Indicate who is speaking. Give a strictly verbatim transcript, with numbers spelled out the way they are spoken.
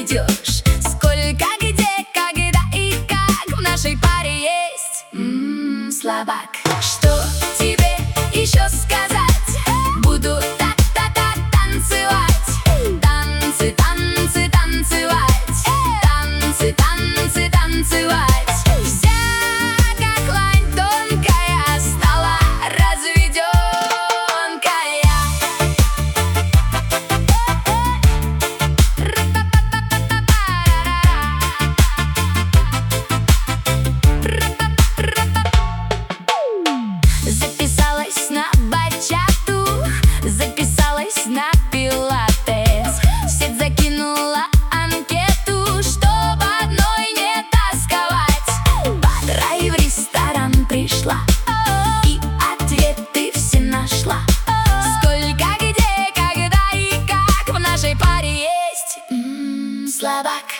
Speaker 1: разведешь. Сколько, где, когда и как в нашей паре есть м-м, слабак. Что тебе еще сказать? Буду та-та-та танцевать. Танцы, танцы, танцевать. Танцы, танцы, танцевать. Вся как лань тонкая стала разведенкая. Записалась на бачату, записалась на пилатес. В сеть закинула анкету, чтоб одной не тосковать. По драйв в ресторан пришла и ответы все нашла. Сколько, где, когда и как в нашей паре есть м-м, слабак.